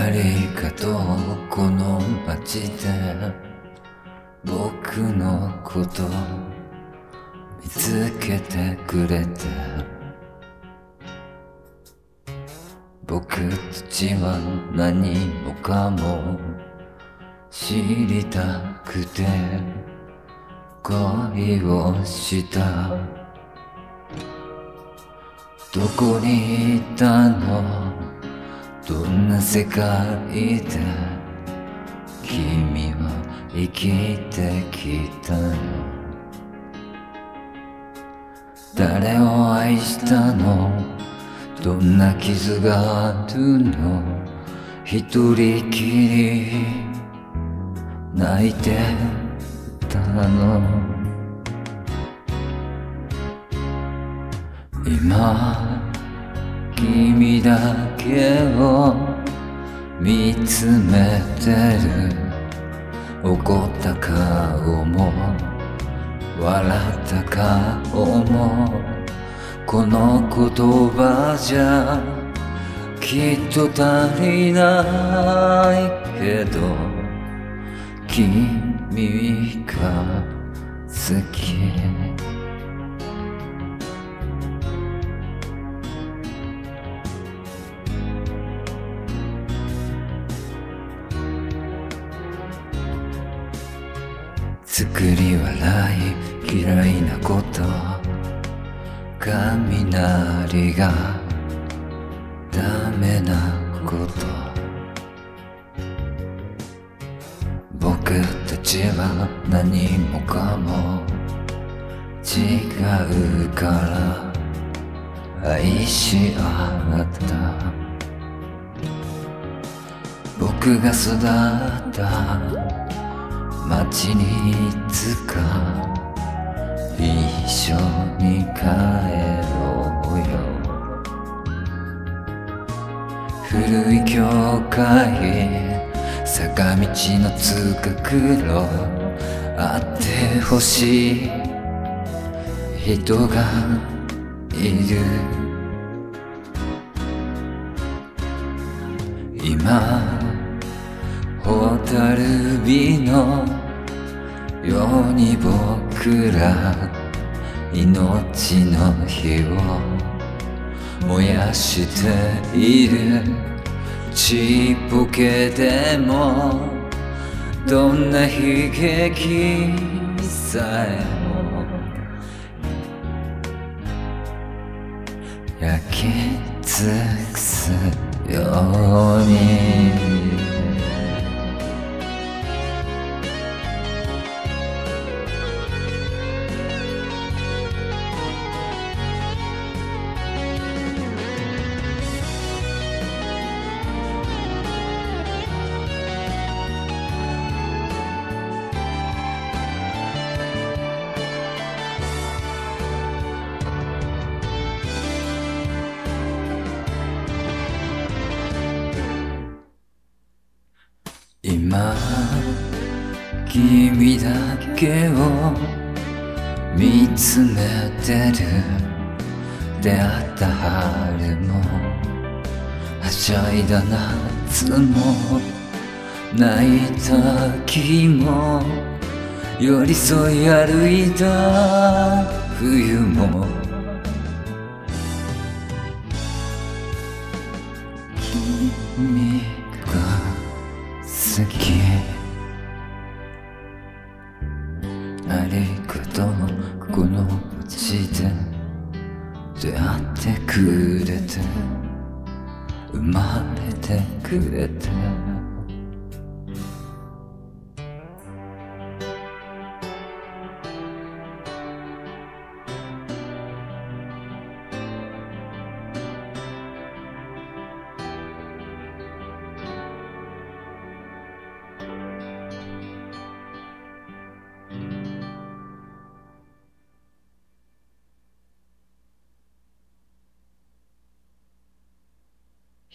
ありがとうこの街で僕のこと見つけてくれて、僕たちは何もかも知りたくて恋をした。どこにいたの、どんな世界で君は生きてきたの。誰を愛したの、どんな傷があるの。一人きり泣いてたの。今君だけを見つめてる。怒った顔も笑った顔もこの言葉じゃきっと足りないけど、君が好き。作り笑い嫌いなこと、雷がダメなこと、僕たちは何もかも違うから愛し合った。僕が育った街にいつか一緒に帰ろうよ。古い教会、坂道の通学路、会ってほしい人がいる。今蛍火のように僕ら命の火を燃やしている。ちっぽけでもどんな悲劇さえも焼き尽くすように。今君だけを見つめてる。出会った春もはしゃいだ夏も泣いた木も寄り添い歩いた冬も、君が好き。ありがとうこの街で出会ってくれて生まれてくれて。